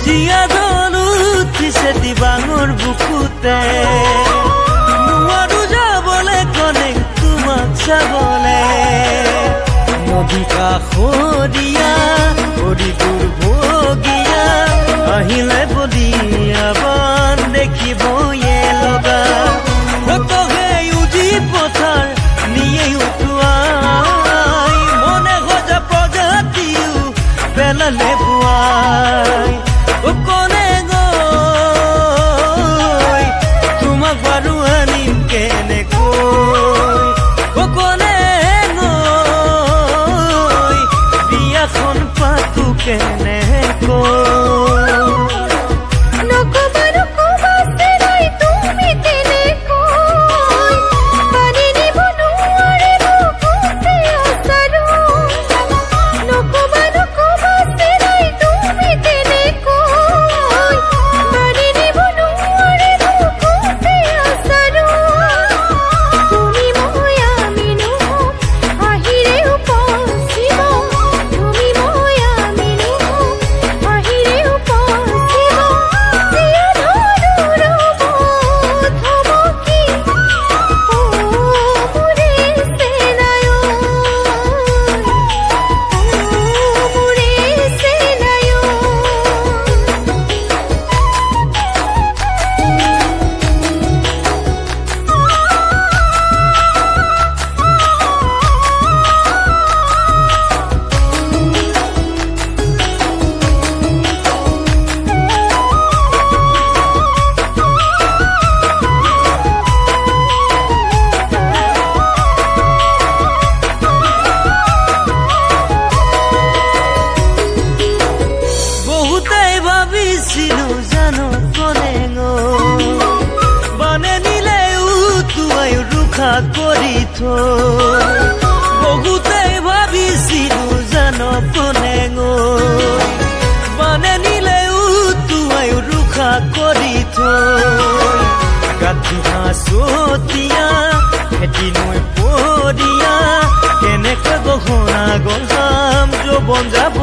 জীয়া ধনু উঠিছে দিবাঙৰ বুকুতে নোৱাৰো যাবলে কনে তোমাক চাবলে নদী কাষৰীয়া কৰি দুৰ্ভগীয়া আহিলে বলিয়াবান দেখিবয়ে লগা কতহে উজি পথাৰ নিয়ে উঠুৱাই মনে সজা প্ৰজাতিও পেলালে বুৱাই কনে গৈ তোমাক বাৰু আনিম কেনেকৈ কনে গৈ বিয়াখন পাতো কেনেকৈ কৰি বহুতেই ভাবিছিলো জানো কোনে মানে নিলে উতুৱাই ৰুখা কৰি গাঠি হাঁচতীয়া খেতি নৈ পৰিয়া কেনেকৈ গহনা গঢ়াম যৌৱন যাব